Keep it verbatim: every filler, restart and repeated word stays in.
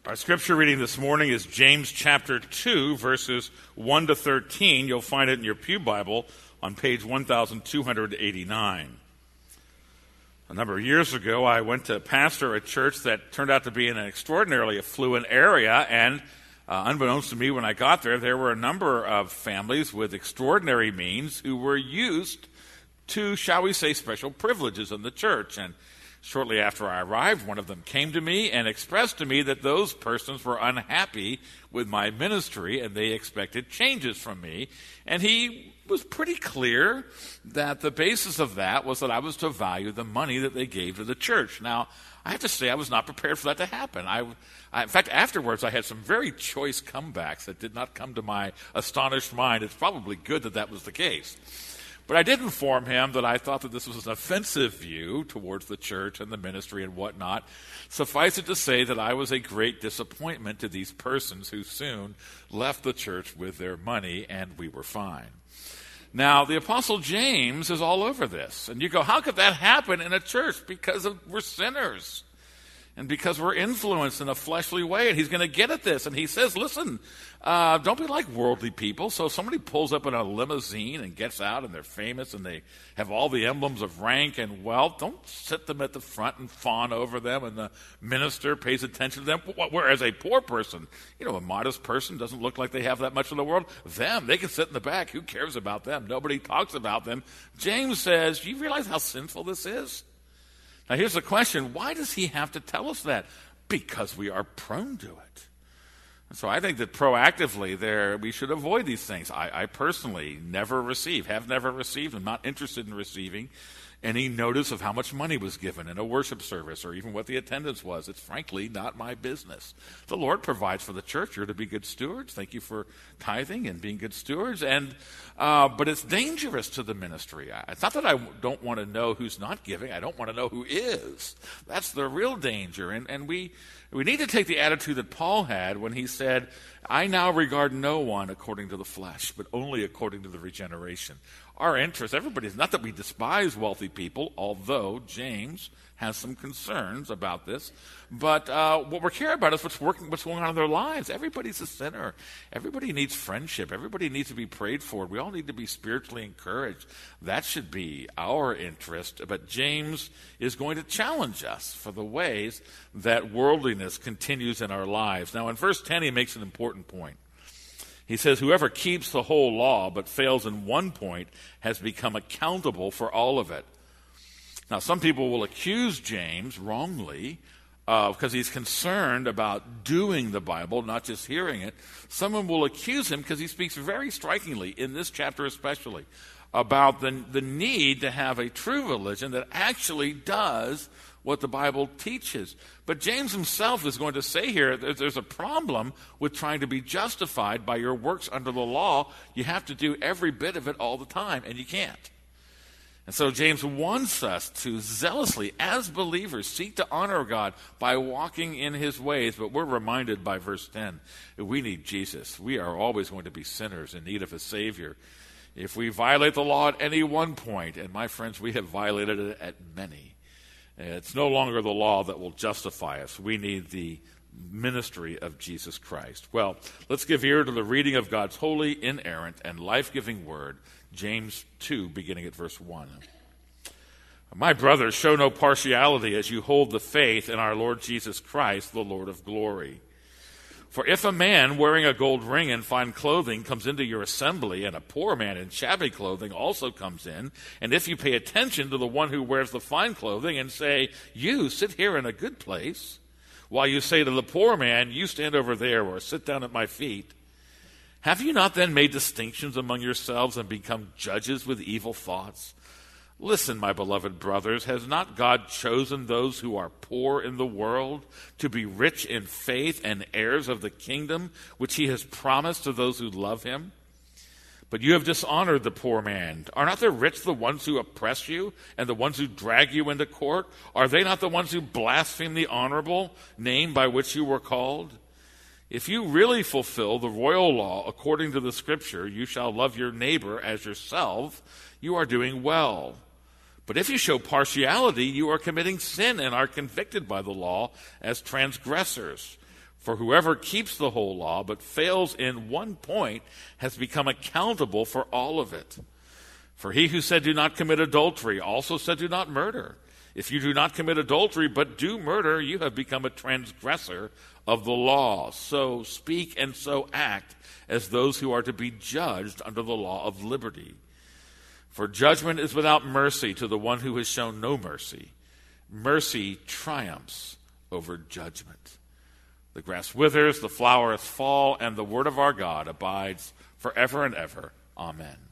Our scripture reading this morning is James chapter two, verses one to thirteen. You'll find it in your pew Bible on page one thousand two hundred eighty-nine. A number of years ago, I went to pastor a church that turned out to be in an extraordinarily affluent area, and uh, unbeknownst to me when I got there, there were a number of families with extraordinary means who were used to, shall we say, special privileges in the church. And shortly after I arrived, one of them came to me and expressed to me that those persons were unhappy with my ministry and they expected changes from me. And he was pretty clear that the basis of that was that I was to value the money that they gave to the church. Now, I have to say I was not prepared for that to happen. I, I, in fact, afterwards, I had some very choice comebacks that did not come to my astonished mind. It's probably good that that was the case. But I did inform him that I thought that this was an offensive view towards the church and the ministry and whatnot. Suffice it to say that I was a great disappointment to these persons who soon left the church with their money, and we were fine. Now, the Apostle James is all over this. And you go, how could that happen in a church? Because of, we're sinners. And because we're influenced in a fleshly way, and he's going to get at this. And he says, listen, uh, don't be like worldly people. So if somebody pulls up in a limousine and gets out and they're famous and they have all the emblems of rank and wealth, don't sit them at the front and fawn over them and the minister pays attention to them. Whereas a poor person, you know, a modest person doesn't look like they have that much in the world. Them, they can sit in the back. Who cares about them? Nobody talks about them. James says, do you realize how sinful this is? Now, here's the question. Why does he have to tell us that? Because we are prone to it. And so I think that proactively there, we should avoid these things. I, I personally never receive, have never received, I'm not interested in receiving any notice of how much money was given in a worship service or even what the attendance was. It's frankly not my business. The Lord provides for the church. You're to be good stewards. Thank you for tithing and being good stewards. And uh, but it's dangerous to the ministry. It's not that I don't want to know who's not giving. I don't want to know who is. That's the real danger. And, and we, we need to take the attitude that Paul had when he said, I now regard no one according to the flesh, but only according to the regeneration. Our interest, everybody's, not that we despise wealthy people, although James has some concerns about this, but uh, what we care about is what's working, what's going on in their lives. Everybody's a sinner. Everybody needs friendship. Everybody needs to be prayed for. We all need to be spiritually encouraged. That should be our interest. But James is going to challenge us for the ways that worldliness continues in our lives. Now, in verse ten, he makes an important point. He says, whoever keeps the whole law but fails in one point has become accountable for all of it. Now, some people will accuse James wrongly uh, because he's concerned about doing the Bible, not just hearing it. Someone will accuse him because he speaks very strikingly, in this chapter especially, about the, the need to have a true religion that actually does what the Bible teaches. But James himself is going to say here that there's a problem with trying to be justified by your works under the law. You have to do every bit of it all the time, and you can't. And so James wants us to zealously, as believers, seek to honor God by walking in his ways. But we're reminded by verse ten that we need Jesus. We are always going to be sinners in need of a Savior. If we violate the law at any one point, and my friends, we have violated it at many, it's no longer the law that will justify us. We need the ministry of Jesus Christ. Well, let's give ear to the reading of God's holy, inerrant, and life-giving word, James two, beginning at verse one. My brothers, show no partiality as you hold the faith in our Lord Jesus Christ, the Lord of glory. For if a man wearing a gold ring and fine clothing comes into your assembly, and a poor man in shabby clothing also comes in, and if you pay attention to the one who wears the fine clothing and say, you sit here in a good place, while you say to the poor man, you stand over there or sit down at my feet, have you not then made distinctions among yourselves and become judges with evil thoughts? Listen, my beloved brothers, has not God chosen those who are poor in the world to be rich in faith and heirs of the kingdom, which he has promised to those who love him? But you have dishonored the poor man. Are not the rich the ones who oppress you and the ones who drag you into court? Are they not the ones who blaspheme the honorable name by which you were called? If you really fulfill the royal law according to the scripture, you shall love your neighbor as yourself, you are doing well. But if you show partiality, you are committing sin and are convicted by the law as transgressors. For whoever keeps the whole law but fails in one point has become accountable for all of it. For he who said, do not commit adultery, also said, do not murder. If you do not commit adultery but do murder, you have become a transgressor of the law. So speak and so act as those who are to be judged under the law of liberty. For judgment is without mercy to the one who has shown no mercy. Mercy triumphs over judgment. The grass withers, the flowers fall, and the word of our God abides forever and ever. Amen.